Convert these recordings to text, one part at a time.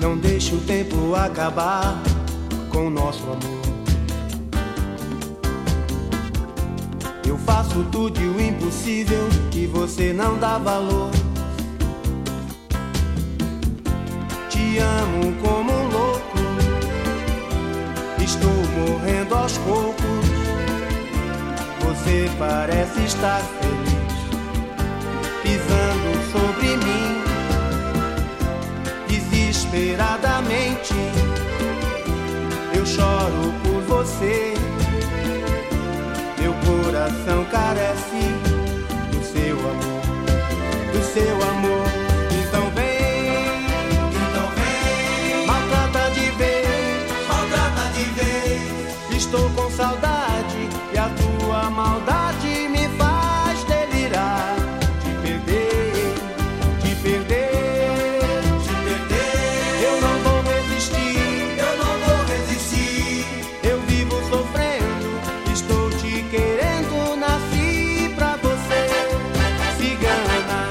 Não deixe o tempo acabar com o nosso amor. Eu faço tudo e o impossível que você não dá valor. Te amo como um louco, estou morrendo aos poucos. Você parece estar feliz, pisando sobre mim. Desesperadamente eu choro por você. Meu coração carece do seu amor, do seu amor. Então vem, maltrata de vez. Estou com saudade e a tua maldade me faz delirar. Te perder, te perder, te perder. Eu não vou resistir, eu não vou resistir. Eu vivo sofrendo, estou te querendo, nasci pra você, cigana.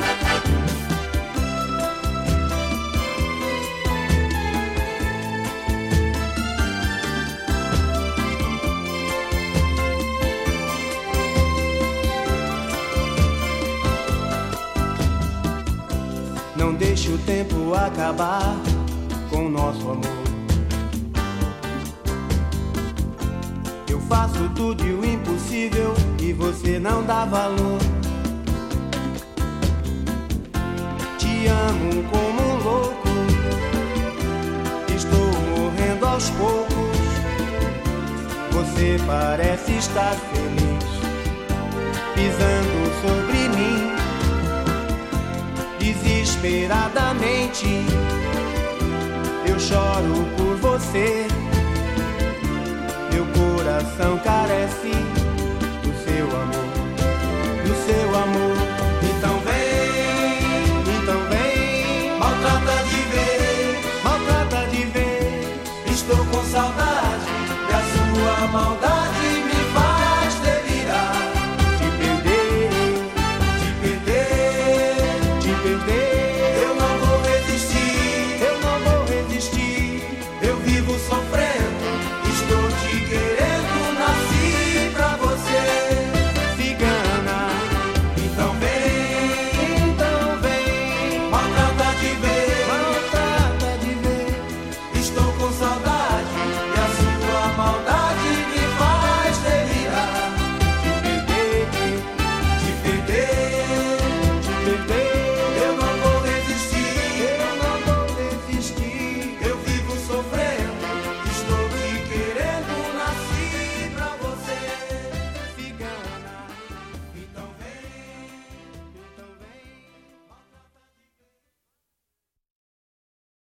Não deixe o tempo acabar com o nosso amor. Eu faço tudo e o impossível e você não dá valor. Te amo como um louco, estou morrendo aos poucos. Você parece estar feliz, pisando sobre mim. Desesperadamente eu choro por você. Meu coração carece do seu amor, do seu amor. Então vem, maltrata de vez. Estou com saudade da sua maldade.